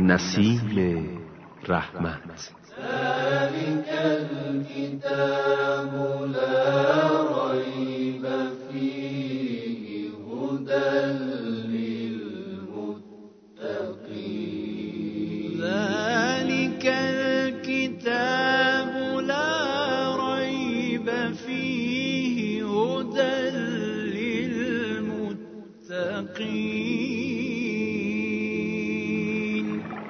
نسیم رحمت. ذلك الكتاب لا ريب فيه هدى للمتقين. ذلك الكتاب لا ريب فيه هدى للمتقين.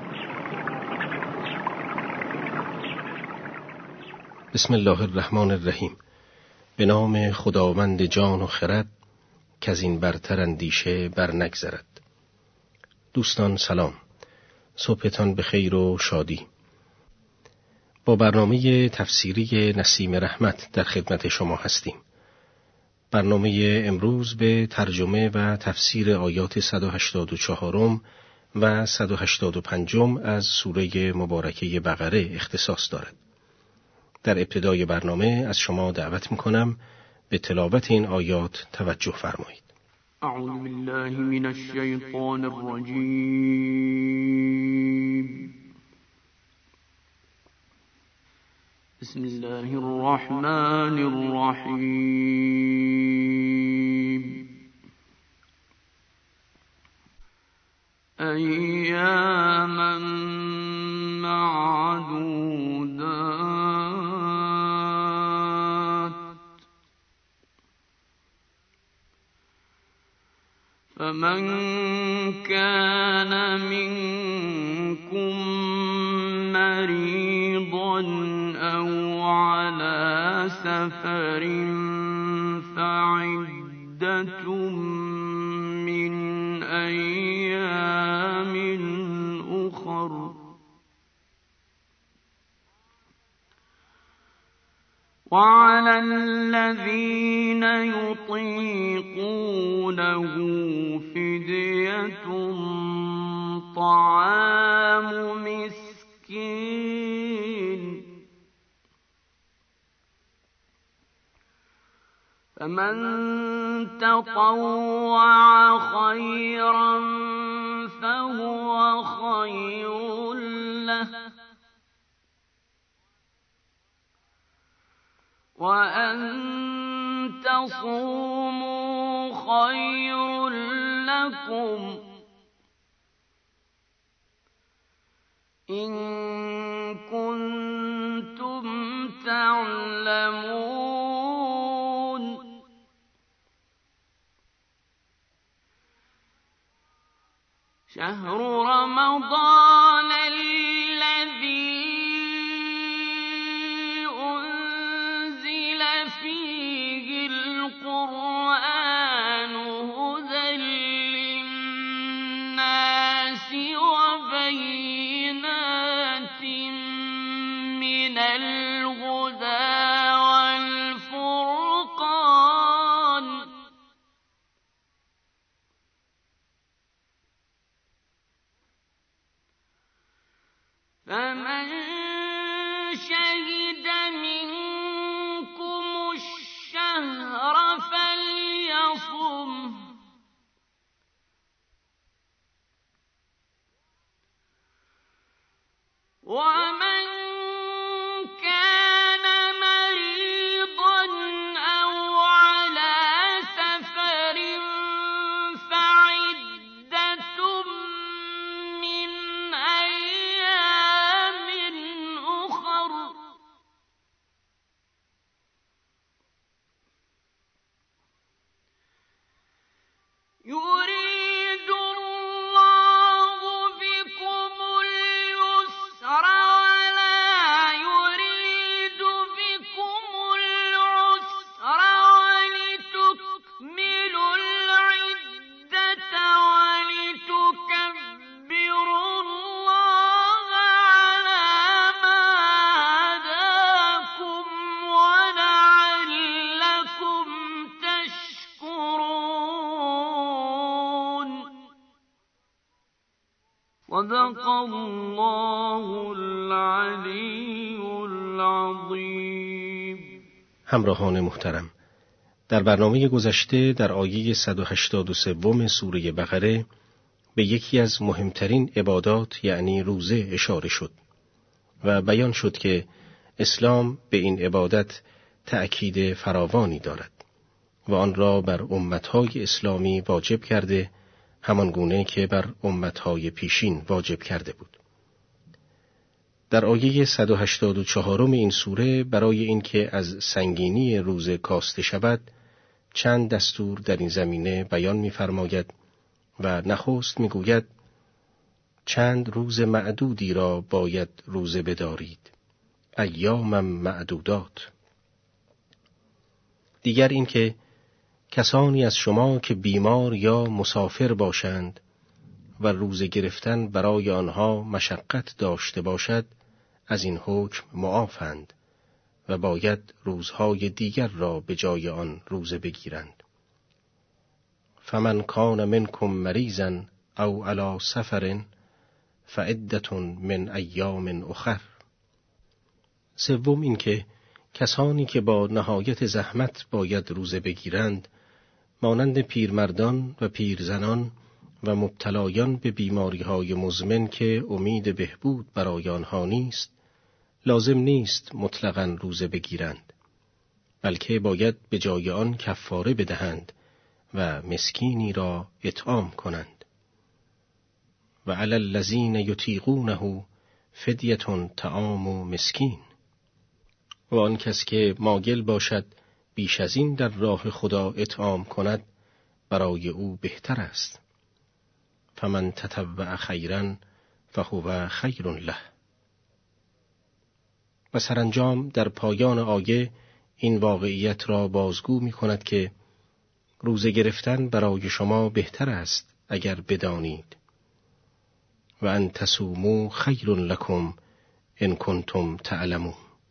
بسم الله الرحمن الرحیم. به نام خداوند جان و خرد که از این برتر اندیشه بر نگذرد. دوستان سلام، صبحتان بخیر و شادی. با برنامه تفسیری نسیم رحمت در خدمت شما هستیم. برنامه امروز به ترجمه و تفسیر آیات 184 و 185 از سوره مبارکه بقره اختصاص دارد. در ابتدای برنامه از شما دعوت می‌کنم به تلاوت این آیات توجه فرمایید. اعوذ بالله من الشیطان الرجیم. بسم الله الرحمن الرحیم. ایاما معدودات فمن كان منكم مريضا أو على سفر فعدة من أيام أخر وعلى الذين يطيقونه فدية طعام مسكين فمن تطوع خيرا فهو خير له وأن تصوموا خير لكم إن كنتم تعلمون شهر رمضان الذي فيه القرآن هدى للناس وبينات من الهدى والفرقان فمن شهد منكم الشهر فليصم ومن كان مريضا أو على سفر فعدة من أيام أخر يريد الله بكم اليسر ولا يريد بكم العسر ولتكملوا العدة ولتكبروا الله على ما هداكم ولعلكم تشكرون. صدق الله العلی العظیم. همراهان محترم، در برنامه گذشته در آیه 183 سوره بقره به یکی از مهمترین عبادات یعنی روزه اشاره شد و بیان شد که اسلام به این عبادت تأکید فراوانی دارد و آن را بر امتهای اسلامی واجب کرده، همان گونه که بر امتهای پیشین واجب کرده بود. در آیه 184 این سوره برای اینکه از سنگینی روزه کاسته شود چند دستور در این زمینه بیان می‌فرماید و نخست می‌گوید چند روز معدودی را باید روزه بدارید، ایام معدودات. دیگر اینکه کسانی از شما که بیمار یا مسافر باشند و روزه گرفتن برای آنها مشقت داشته باشد از این حکم معافند و باید روزهای دیگر را به جای آن روزه بگیرند. فمن کان منکم مریضا او علی سفر فعدة من ایام اخر. سوم اینکه کسانی که با نهایت زحمت باید روزه بگیرند مانند پیرمردان و پیرزنان و مبتلایان به بیماری‌های مزمن که امید بهبود برای آنها نیست، لازم نیست مطلقاً روزه بگیرند، بلکه باید به جای آن کفاره بدهند و مسکینی را اطعام کنند. و علی الذین یطیقونه فدیة طعام مسکین. و آن کس که مایل باشد بیش از این در راه خدا اطعام کند برای او بهتر است. فمن تطوع خیرا فهو خیر له. و سرانجام در پایان آیه این واقعیت را بازگو می کند که روزه گرفتن برای شما بهتر است اگر بدانید. و ان تصوموا خیر لکم ان کنتم تعلمون.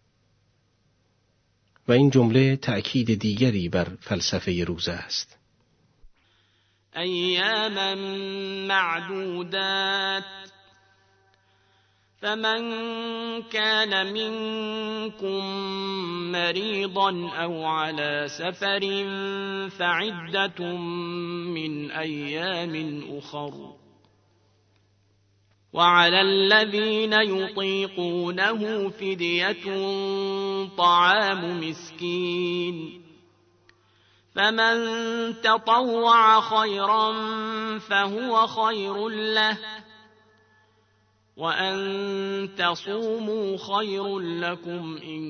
و این جمله تأکید دیگری بر فلسفه روزه است. ایاما معدودات فمن كان منكم مريضا أو على سفر فعدة من أيام أخر وعلى الذين يطيقونه فدية طعام مسكين فمن تطوع خيرا فهو خير له وأن تصوموا خير لكم إن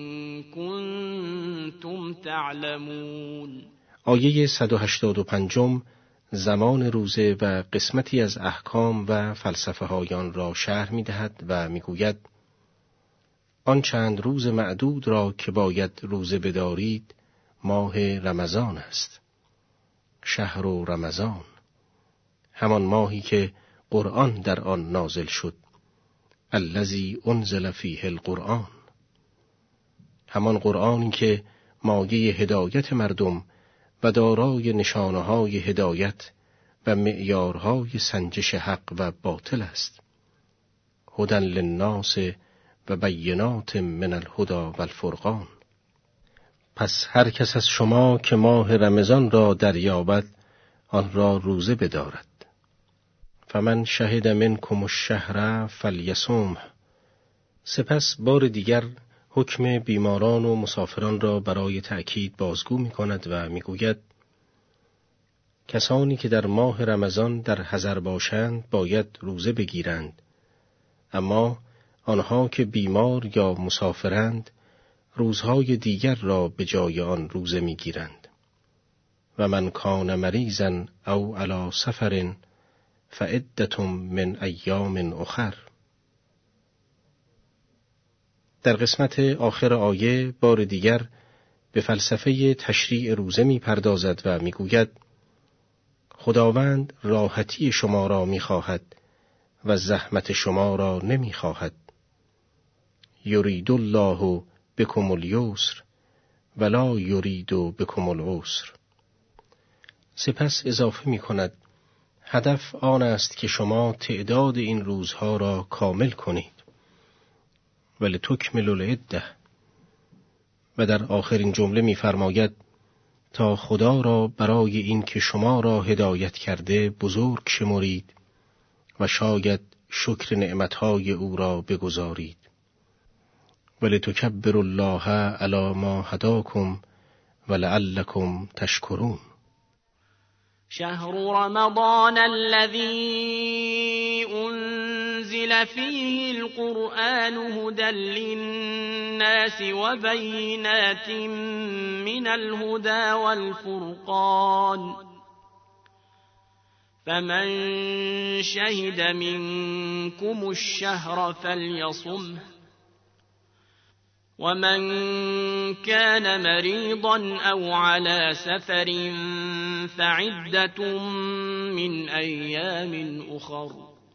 كنتم تعلمون. آیه 185 زمان روزه و قسمتی از احکام و فلسفه هایان را شرح می دهد و می گوید آن چند روز معدود را که باید روزه بدارید ماه رمضان است. شهر رمضان، همان ماهی که قرآن در آن نازل شد. الذی انزل فیه القرآن، همان قرآنی که مایه هدایت مردم و دارای نشانه‌های هدایت و معیارهای سنجش حق و باطل است. هدی للناس و بینات من الهدی و الفرقان. پس هر کس از شما که ماه رمضان را دریابد آن را روزه بدارد. فمن شهد منکم الشهر فلیصمه. سپس بار دیگر حکم بیماران و مسافران را برای تأکید بازگو می کند و می گوید کسانی که در ماه رمضان در حضر باشند باید روزه بگیرند، اما آنها که بیمار یا مسافرند روزهای دیگر را به جای آن روزه می گیرند. و من کان مریضا او علی سفر فعدة من ایام اخر. در قسمت آخر آیه بار دیگر به فلسفه تشریع روزه می پردازد و می گوید خداوند راحتی شما را می خواهد و زحمت شما را نمی خواهد. یرید الله بکم الیسر ولا یرید بکم العسر. سپس اضافه می کند هدف آن است که شما تعداد این روزها را کامل کنید. ولتکملوا العدة. و در آخرین جمله می فرماید تا خدا را برای این که شما را هدایت کرده بزرگ شمرید و شاید شکر نعمتهای او را بگزارید. ولتکبروا الله علی ما هداکم ولعلکم تشکرون. شهر رمضان الذي أنزل فيه القرآن هدى للناس وبينات من الهدى والفرقان فمن شهد منكم الشهر فليصمه ومن كان مريضا أو على سفر فعدة من أيام أخر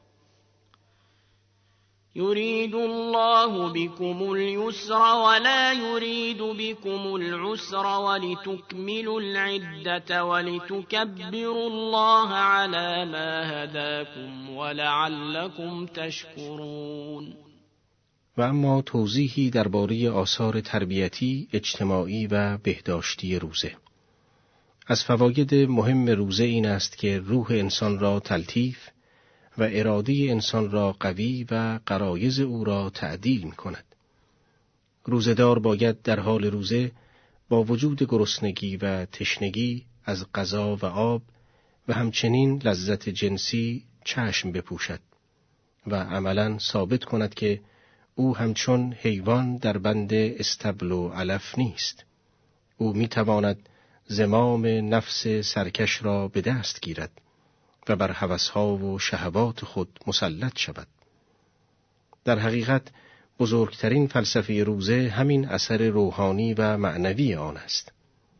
يريد الله بكم اليسر ولا يريد بكم العسر ولتكملوا العدة ولتكبروا الله على ما هداكم ولعلكم تشكرون. و اما توضیحی درباره آثار تربیتی، اجتماعی و بهداشتی روزه. از فواید مهم روزه این است که روح انسان را تلطیف و اراده انسان را قوی و غرایز او را تعدیل می کند. روزه‌دار باید در حال روزه با وجود گرسنگی و تشنگی از غذا و آب و همچنین لذت جنسی چشم بپوشد و عملاً ثابت کند که او همچون حیوان در بند استبل و علف نیست. او میتواند زمام نفس سرکش را به دست گیرد و بر هوسها و شهوات خود مسلط شود. در حقیقت بزرگترین فلسفه روزه همین اثر روحانی و معنوی آن است.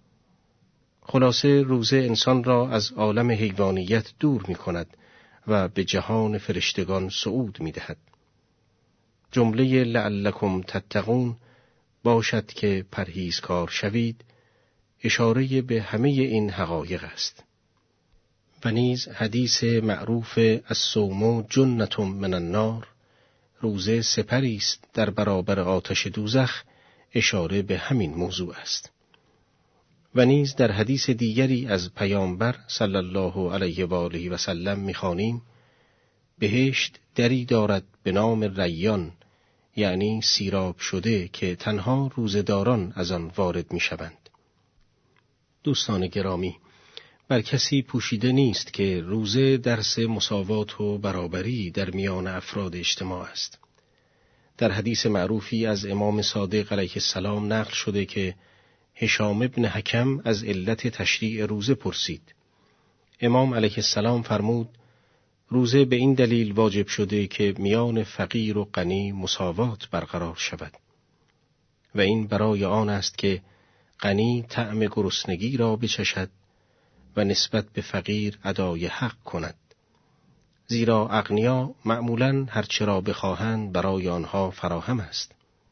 خلاصه روزه انسان را از عالم حیوانیت دور می کند و به جهان فرشتگان صعود می دهد. جمله لعلکم تتقون باشد که پرهیزکار شوید اشاره به همه این حقایق است. و نیز حدیث معروف الصوم جنة من النار، روزه سپری است در برابر آتش دوزخ، اشاره به همین موضوع است. و نیز در حدیث دیگری از پیامبر صلی الله علیه و آله و سلم می‌خوانیم بهشت دری دارد به نام ریان، یعنی سیراب شده که تنها روزه‌داران از آن وارد می‌شوند. دوستان گرامی، بر کسی پوشیده نیست که روزه درس مساوات و برابری در میان افراد اجتماع است. در حدیث معروفی از امام صادق علیه السلام نقل شده که هشام ابن حکم از علت تشریع روزه پرسید. امام علیه السلام فرمود روزه به این دلیل واجب شده که میان فقیر و غنی مساوات برقرار شود و این برای آن است که غنی طعم گرسنگی را بچشد و نسبت به فقیر ادای حق کند، زیرا اغنیا معمولاً هرچه را بخواهند برای آنها فراهم است.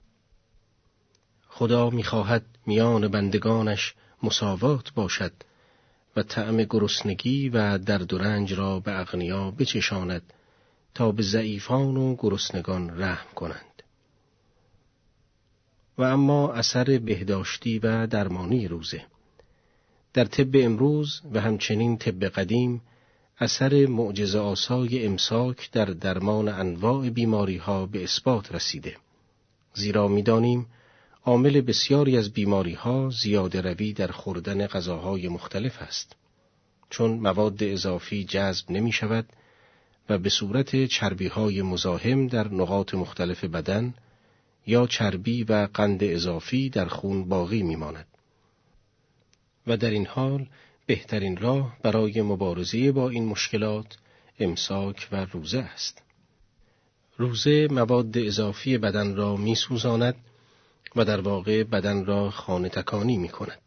خدا می‌خواهد میان بندگانش مساوات باشد و طعم گرسنگی و درد و رنج را به اغنیا بچشاند تا به ضعیفان و گرسنگان رحم کنند. و اما اثر بهداشتی و درمانی روزه. در طب امروز و همچنین طب قدیم اثر معجزه‌آسای امساک در درمان انواع بیماری‌ها به اثبات رسیده، زیرا می‌دانیم عامل بسیاری از بیماری‌ها زیاده روی در خوردن غذاهای مختلف است، چون مواد اضافی جذب نمی‌شود و به صورت چربی‌های مزاحم در نقاط مختلف بدن یا چربی و قند اضافی در خون باقی می‌ماند. و در این حال بهترین راه برای مبارزه با این مشکلات امساک و روزه است. روزه مواد اضافی بدن را می‌سوزاند و در واقع بدن را خانه تکانی می‌کند.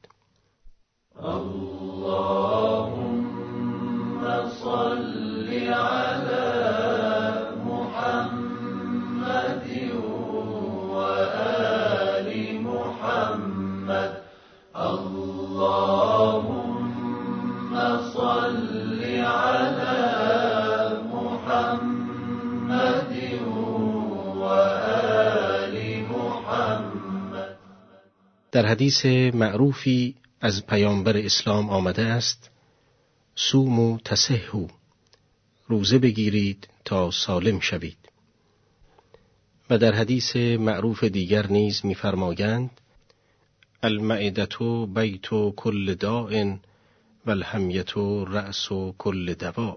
اللهم صل علی محمد و آل محمد. اللهم صل علی محمد و آل محمد. در حدیث معروفی از پیامبر اسلام آمده است سوموا تصحوا، روزه بگیرید تا سالم شوید. و در حدیث معروف دیگر نیز می‌فرمایند: المعدة بیت کل داء والحمیة رأس کل دواء.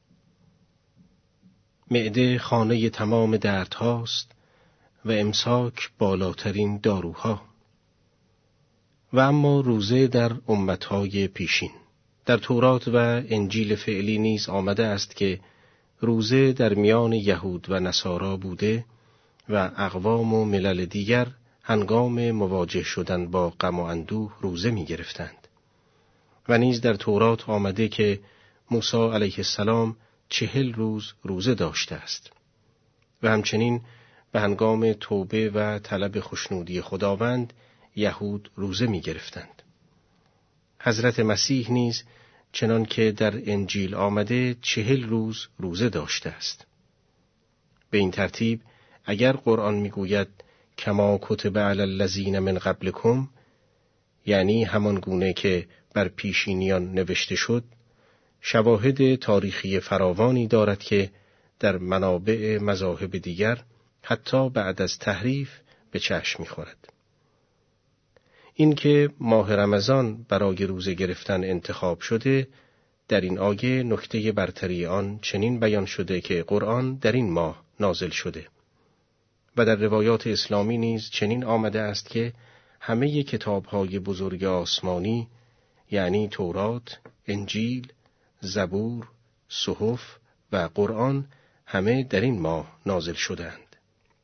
معده خانه تمام دردهاست و امساک بالاترین داروها. و اما روزه در امتهای پیشین، در تورات و انجیل فعلی نیز آمده است که روزه در میان یهود و نصارا بوده و اقوام و ملل دیگر هنگام مواجه شدن با غم و اندوه روزه می گرفتند. و نیز در تورات آمده که موسی علیه السلام 40 روز روزه داشته است. و همچنین به هنگام توبه و طلب خوشنودی خداوند یهود روزه می گرفتند. حضرت مسیح نیز چنان که در انجیل آمده 40 روز روزه داشته است. به این ترتیب اگر قرآن می گوید کما کتب علی الذین من قبلکم، یعنی همان گونه که بر پیشینیان نوشته شد، شواهد تاریخی فراوانی دارد که در منابع مذاهب دیگر حتی بعد از تحریف به چشم می‌خورد. این که ماه رمضان برای روزه گرفتن انتخاب شده، در این آیه نکته برتری آن چنین بیان شده که قرآن در این ماه نازل شده. و در روایات اسلامی نیز چنین آمده است که همه کتاب‌های بزرگ آسمانی، یعنی تورات، انجیل، زبور، صحف و قرآن همه در این ماه نازل شدند.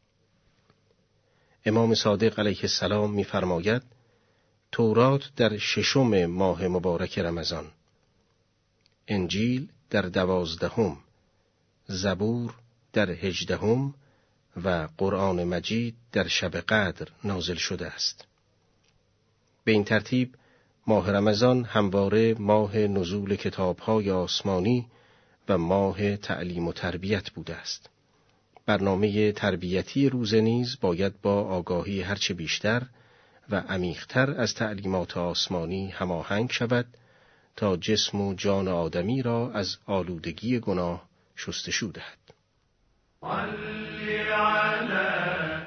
امام صادق علیه السلام می‌فرماید تورات در 6 ماه مبارک رمضان، انجیل در 12، زبور در 18 و قرآن مجید در شب قدر نازل شده است. به این ترتیب ماه رمضان همواره ماه نزول کتاب‌های آسمانی و ماه تعلیم و تربیت بوده است. برنامه تربیتی روزه نیز باید با آگاهی هرچه بیشتر و عمیق‌تر از تعلیمات آسمانی هماهنگ شود تا جسم و جان آدمی را از آلودگی گناه شستشو دهد. صلی علی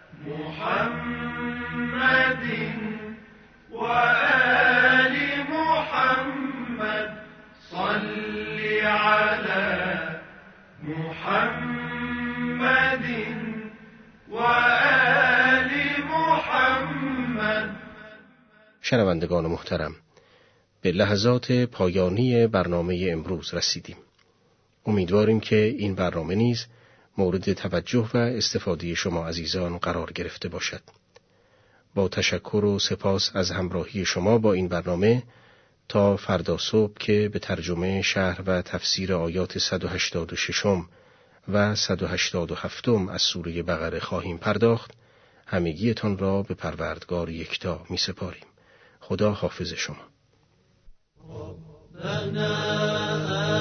محمد و آل محمد، صلی علی محمد و آل محمد. شنوندگان محترم، به لحظات پایانی برنامه امروز رسیدیم. امیدواریم که این برنامه نیز مورد توجه و استفاده شما عزیزان قرار گرفته باشد. با تشکر و سپاس از همراهی شما با این برنامه، تا فردا صبح که به ترجمه شرح و تفسیر آیات 186 و 187 از سوره بقره خواهیم پرداخت، همگیتان را به پروردگار یکتا می سپاریم. خدا حافظ شما.